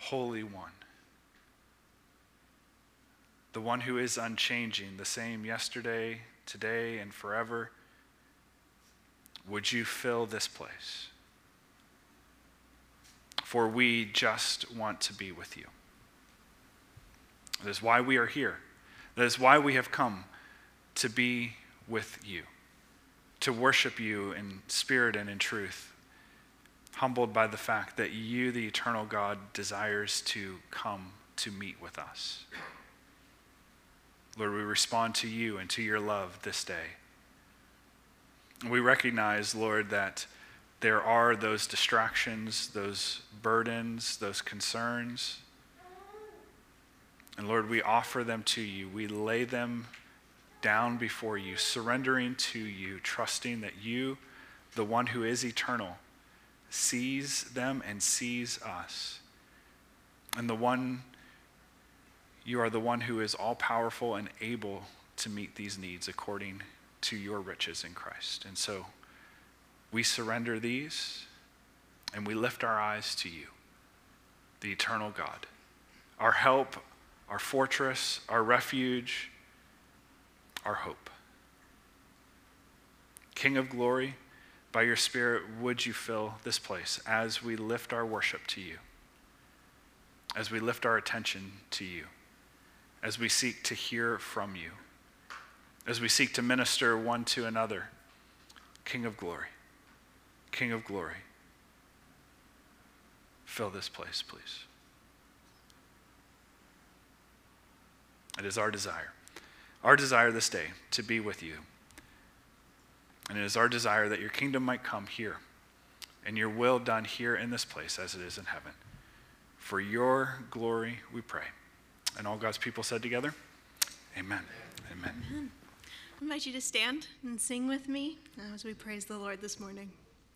Holy One, the one who is unchanging, the same yesterday, today, and forever, would you fill this place? For we just want to be with you. That is why we are here. That is why we have come to be with you, to worship you in spirit and in truth, humbled by the fact that you, the eternal God, desires to come to meet with us. Lord, we respond to you and to your love this day. We recognize, Lord, that there are those distractions, those burdens, those concerns. And Lord, we offer them to you. We lay them down before you, surrendering to you, trusting that you, the one who is eternal, sees them and sees us. And you are the one who is all-powerful and able to meet these needs according to your riches in Christ. And so we surrender these and we lift our eyes to you, the eternal God, our help, our fortress, our refuge, our hope. King of glory, by your Spirit, would you fill this place as we lift our worship to you, as we lift our attention to you, as we seek to hear from you, as we seek to minister one to another. King of glory, King of glory, fill this place, please. It is our desire this day to be with you. And it is our desire that your kingdom might come here and your will done here in this place as it is in heaven. For your glory we pray. And all God's people said together, amen. Amen. Amen. I invite you to stand and sing with me as we praise the Lord this morning.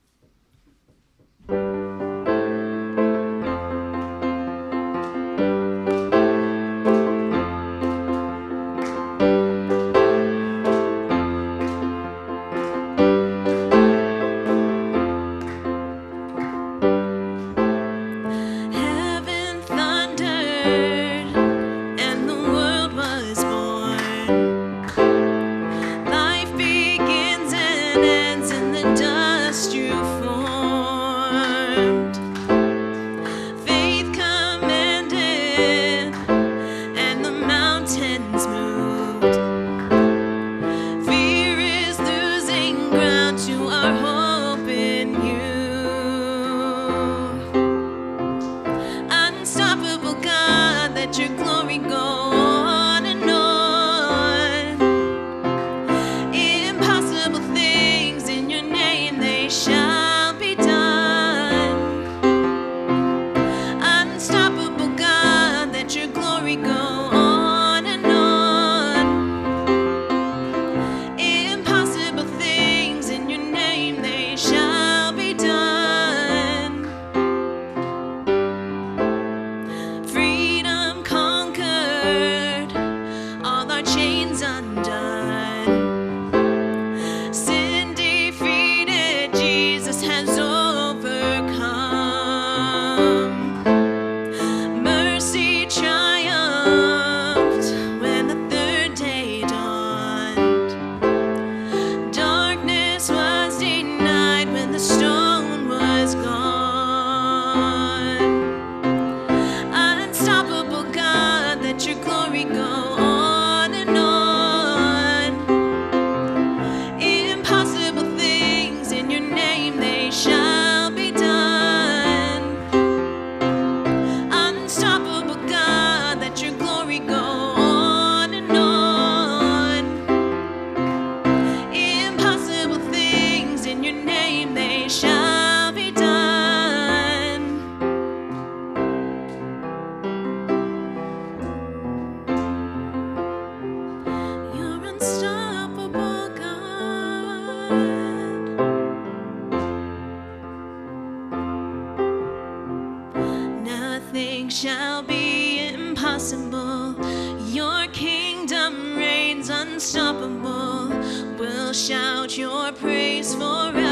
Shall be impossible. Your kingdom reigns unstoppable. We'll shout your praise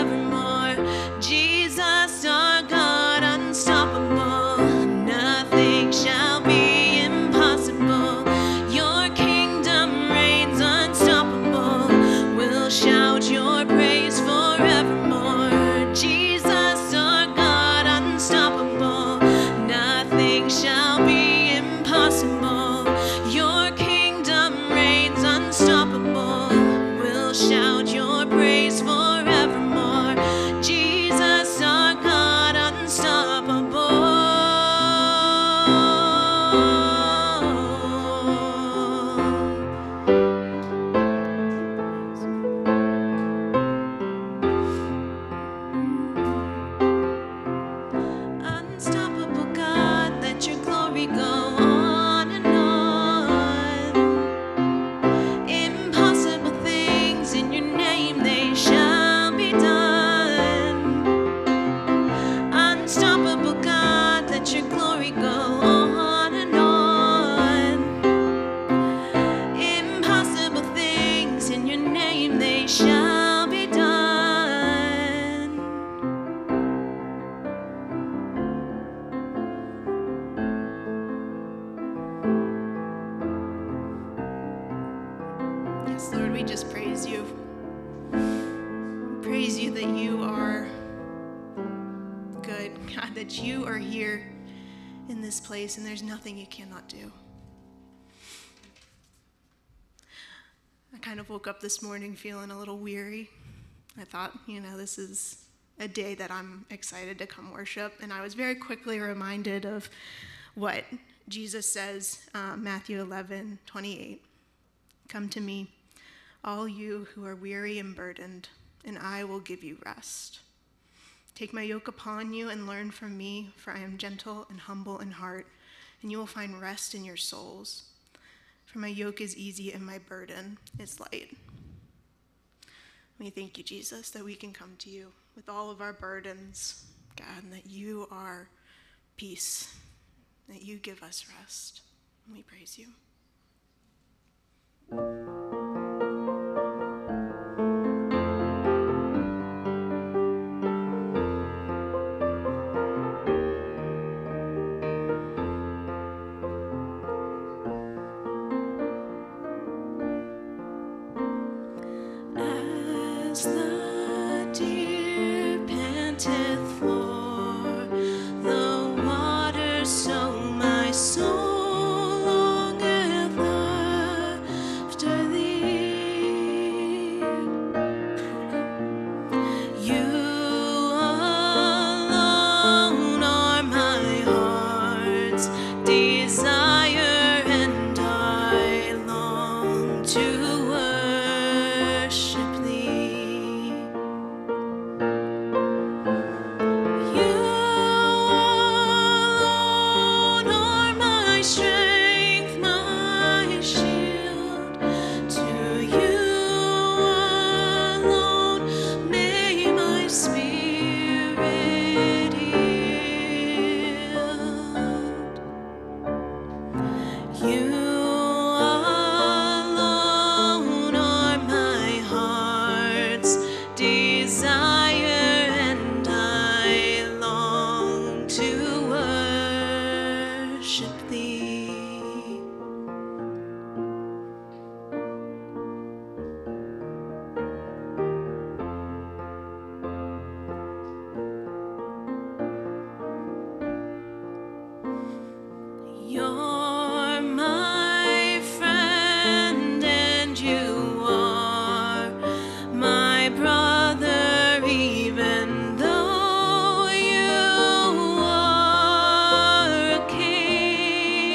forevermore. Jesus, our God, unstoppable. Nothing we just praise you. We praise you that you are good, God, that you are here in this place and there's nothing you cannot do. I kind of woke up this morning feeling a little weary. I thought, this is a day that I'm excited to come worship. And I was very quickly reminded of what Jesus says, Matthew 11:28. Come to me, all you who are weary and burdened, and I will give you rest. Take my yoke upon you and learn from me, for I am gentle and humble in heart, and you will find rest in your souls. For my yoke is easy and my burden is light. We thank you, Jesus, that we can come to you with all of our burdens, God, and that you are peace, that you give us rest. And we praise you. As the deer panteth for the water, so my soul longeth after thee. You alone are my heart's desire, and I long to worship thee. You alone are my strength, my shield. To you alone may my spirit yield. You alone are my heart's desire, and I long to worship thee. You're my friend, and you are my brother, even though you are a king.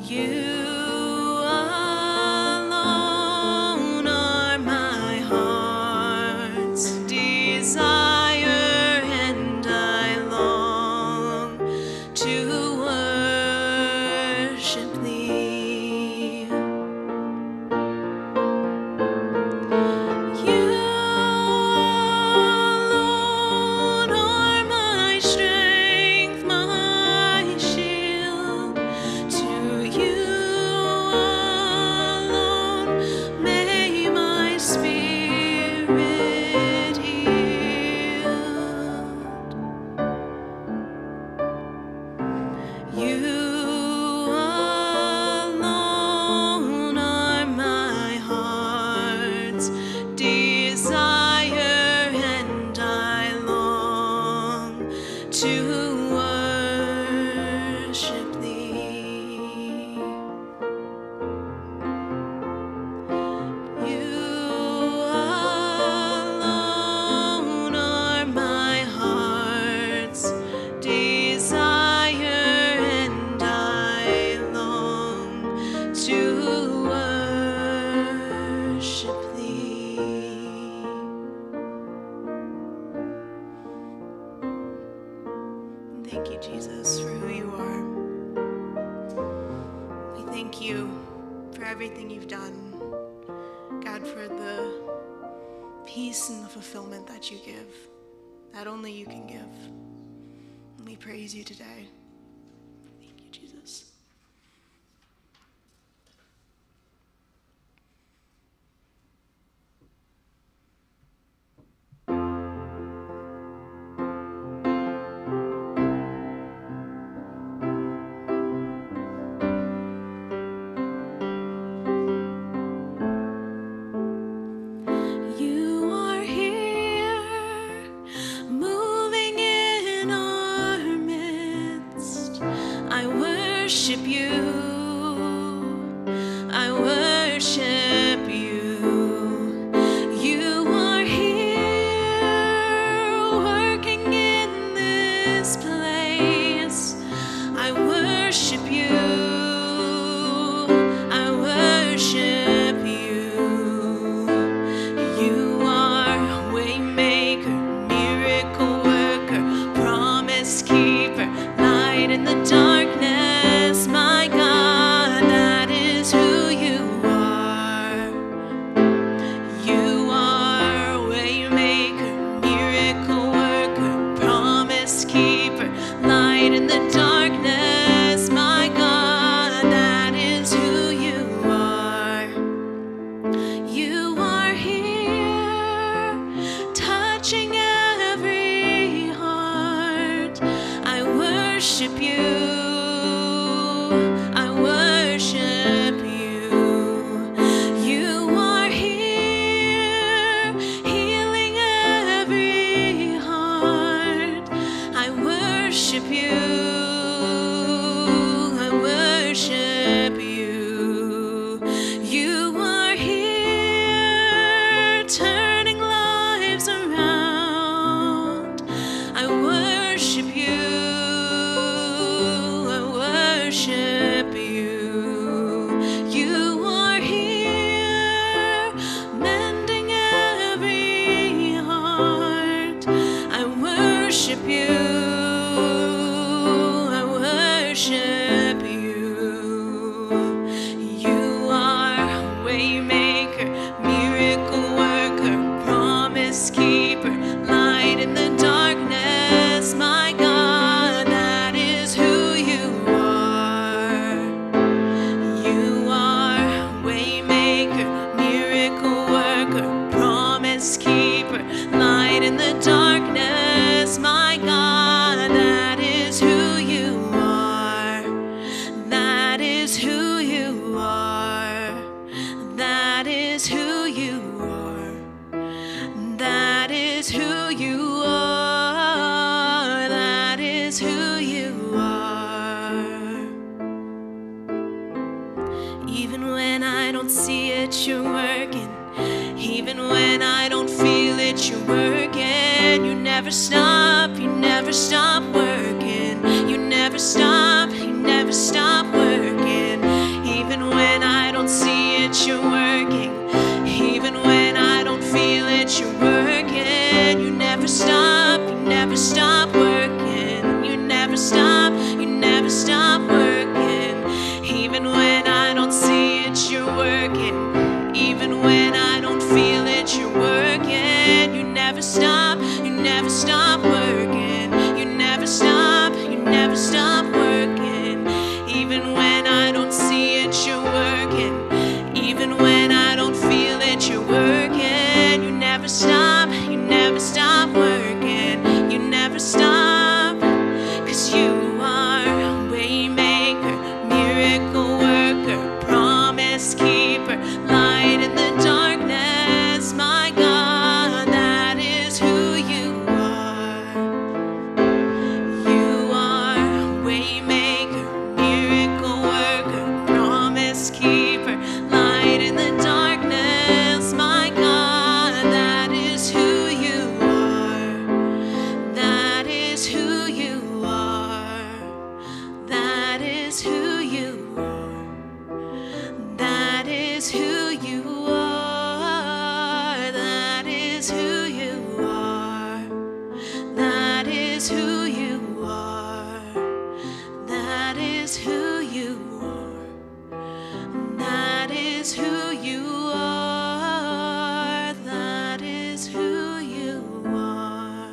You alone are my heart's desire, and I long to worship thee. You alone are my strength, my shield. To you alone may my spirit yield. You alone are my heart's desire, and I long to worship thee. You alone are my heart's desire, and I long to worship thee. Thank you, Jesus, for who you are. We thank you for everything you've done, God, for the peace and the fulfillment that you give, that only you can give. And we praise you today. Thank you, Jesus. You are here, moving in our midst. I worship you. I worship you. You are here, working in this place. I worship you. I worship you. You are waymaker, miracle worker, promise keeper, light in the darkness. My God, that is who you are. You are waymaker, miracle worker, promise keeper, light in the darkness. My God, that is who you are. You are here, touching every heart. I worship you. I worship you. You are here, healing every heart. I worship you. I worship you. You are here, turning lives around. I worship you. I worship you. You are here, mending every heart. I worship you. I worship you. You are waymaker, miracle worker, promise keeper, light in the darkness. My God, that is who you are. You are waymaker, miracle worker, promise keeper, light in the darkness. My God, that is who you are. That is who you are. That is who you are. That is who you are. That is who you are. Even when I don't see it, you're working. Even when I don't feel it, you're working. You never stop, you never stop working. You never stop, you never stop working. is who you are. That is who you are. That is who you are. That is who you are. That is who you are. That is who you are. That is who you are.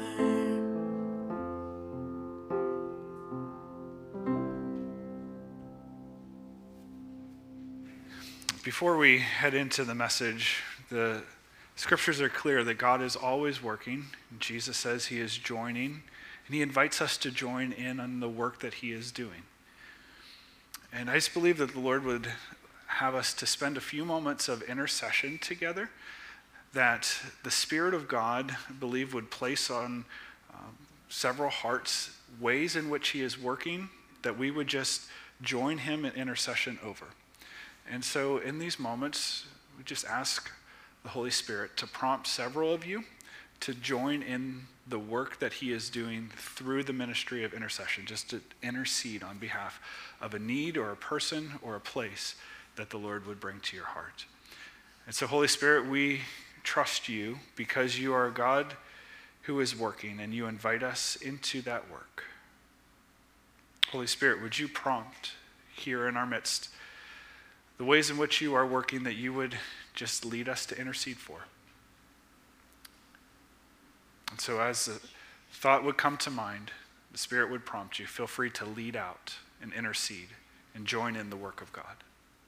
Before we head into the message, the scriptures are clear that God is always working. Jesus says he is joining, and he invites us to join in on the work that he is doing. And I just believe that the Lord would have us to spend a few moments of intercession together, that the Spirit of God, I believe, would place on several hearts ways in which he is working, that we would just join him in intercession over. And so in these moments, we just ask the Holy Spirit to prompt several of you to join in the work that he is doing through the ministry of intercession, just to intercede on behalf of a need or a person or a place that the Lord would bring to your heart. And so, Holy Spirit, we trust you because you are a God who is working, and you invite us into that work. Holy Spirit, would you prompt here in our midst the ways in which you are working, that you would just lead us to intercede for. And so as the thought would come to mind, the Spirit would prompt you, feel free to lead out and intercede and join in the work of God.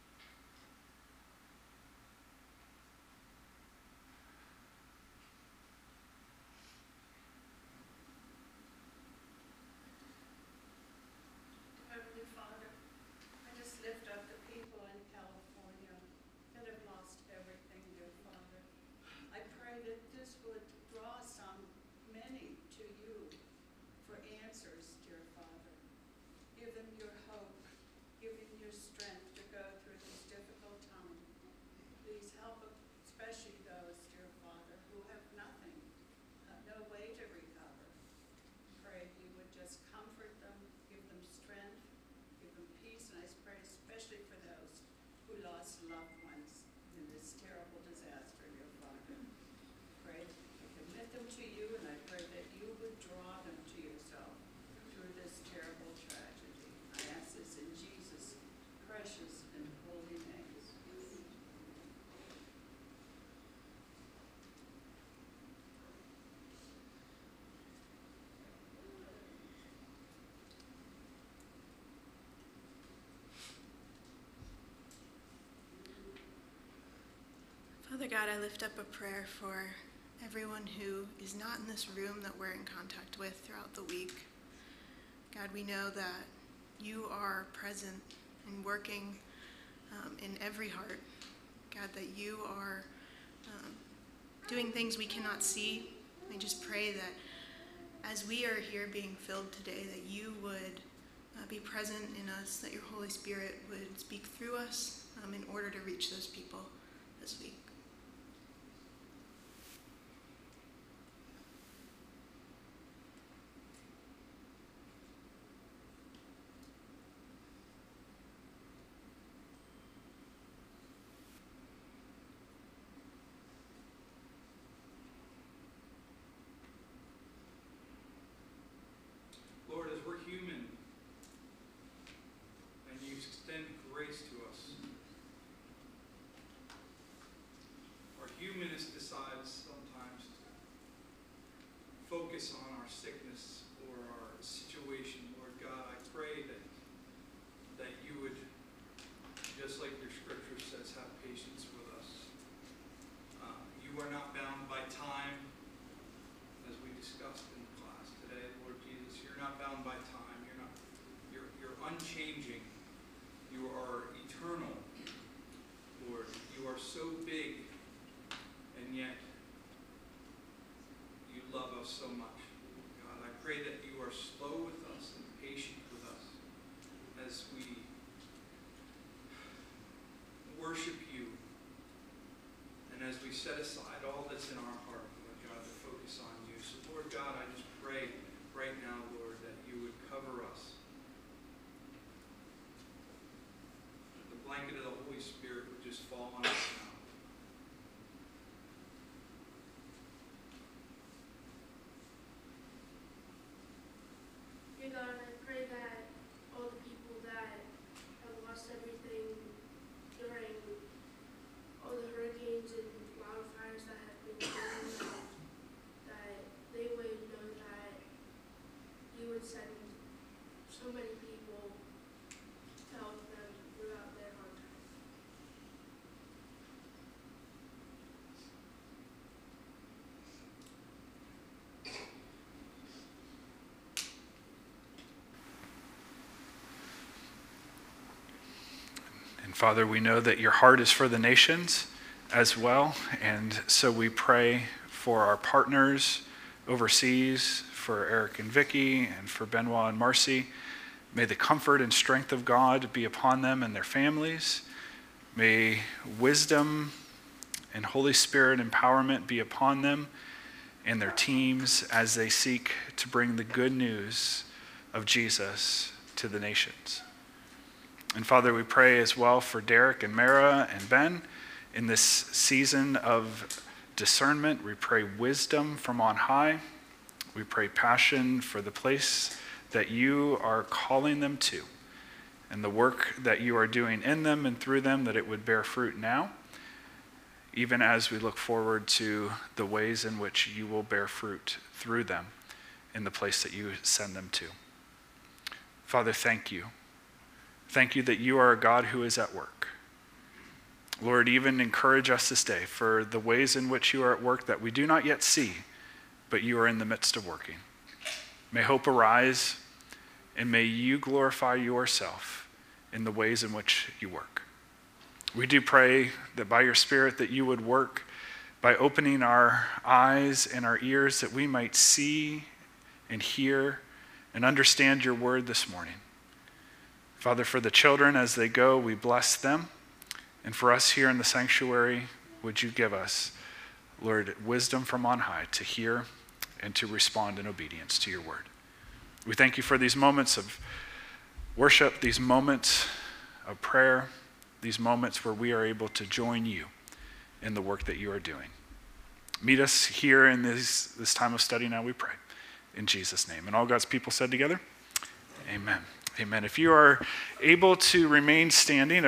Father God, I lift up a prayer for everyone who is not in this room that we're in contact with throughout the week. God, we know that you are present and working in every heart. God, that you are doing things we cannot see. I just pray that as we are here being filled today, that you would be present in us, that your Holy Spirit would speak through us in order to reach those people this week. Lord, as we're human, and you extend grace to us, our humanness decides sometimes to focus on our sickness or our situation. Lord God, I pray that you would, just like your scripture says, have patience with us. You are not bound by time, as we discussed in class today, Lord Jesus. You're not bound by time. You're unchanging. You are eternal, Lord. You are so big, and yet you love us so much. God, I pray that you are slow with us and patient with us as we worship you and as we set aside all that's in our heart, Lord God, to focus on you. So, Lord God, I just pray right now, Lord, that you would cover us blanket of the Holy Spirit would just fall on us now. Dear God, I pray that all the people that have lost everything during all the hurricanes and wildfires that have been going on, that they would know that you would send so many people to help them throughout their hard time. And Father, we know that your heart is for the nations as well. And so we pray for our partners overseas, for Eric and Vicky, and for Benoit and Marcy. May the comfort and strength of God be upon them and their families. May wisdom and Holy Spirit empowerment be upon them and their teams as they seek to bring the good news of Jesus to the nations. And Father, we pray as well for Derek and Mara and Ben in this season of discernment. We pray wisdom from on high. We pray passion for the place that you are calling them to and the work that you are doing in them and through them, that it would bear fruit now, even as we look forward to the ways in which you will bear fruit through them in the place that you send them to. Father, thank you. Thank you that you are a God who is at work. Lord, even encourage us this day for the ways in which you are at work that we do not yet see, but you are in the midst of working. May hope arise, and may you glorify yourself in the ways in which you work. We do pray that by your Spirit that you would work by opening our eyes and our ears that we might see and hear and understand your word this morning. Father, for the children as they go, we bless them. And for us here in the sanctuary, would you give us, Lord, wisdom from on high to hear and to respond in obedience to your word. We thank you for these moments of worship, these moments of prayer, these moments where we are able to join you in the work that you are doing. Meet us here in this time of study now, we pray. In Jesus' name. And all God's people said together, amen. Amen. If you are able to remain standing,